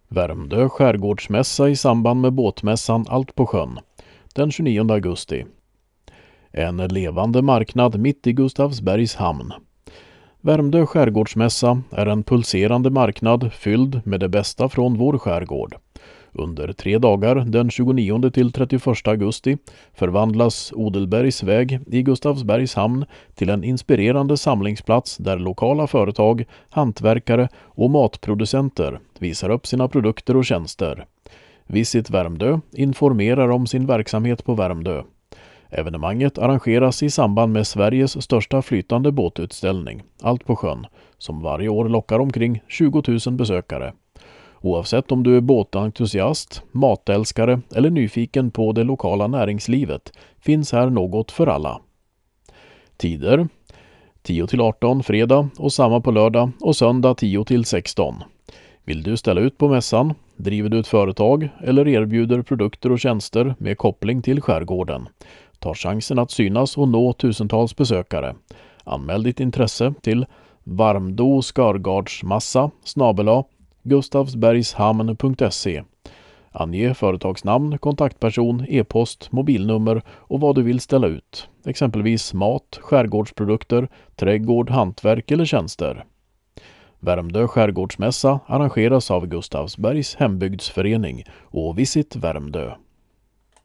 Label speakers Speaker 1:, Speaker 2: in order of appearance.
Speaker 1: Värmdö skärgårdsmässa i samband med båtmässan Allt på sjön den 29 augusti. En levande marknad mitt i Gustavsbergs hamn. Värmdö skärgårdsmässa är en pulserande marknad fylld med det bästa från vår skärgård. Under 3 dagar den 29 till 31 augusti förvandlas Odelbergs väg i Gustavsbergs hamn till en inspirerande samlingsplats där lokala företag, hantverkare och matproducenter visar upp sina produkter och tjänster. Visit Värmdö informerar om sin verksamhet på Värmdö. Evenemanget arrangeras i samband med Sveriges största flytande båtutställning, Allt på sjön, som varje år lockar omkring 20 000 besökare. Oavsett om du är båtentusiast, matälskare eller nyfiken på det lokala näringslivet finns här något för alla. Tider: 10-18 fredag och samma på lördag och söndag 10-16. Vill du ställa ut på mässan? Driver du ett företag eller erbjuder produkter och tjänster med koppling till skärgården? Ta chansen att synas och nå tusentals besökare. Anmäl ditt intresse till varmdoskargardsmassa@gustavsbergshamn.se. Ange företagsnamn, kontaktperson, e-post, mobilnummer och vad du vill ställa ut. Exempelvis mat, skärgårdsprodukter, trädgård, hantverk eller tjänster. Värmdö skärgårdsmässa arrangeras av Gustavsbergs hembygdsförening och Visit Värmdö.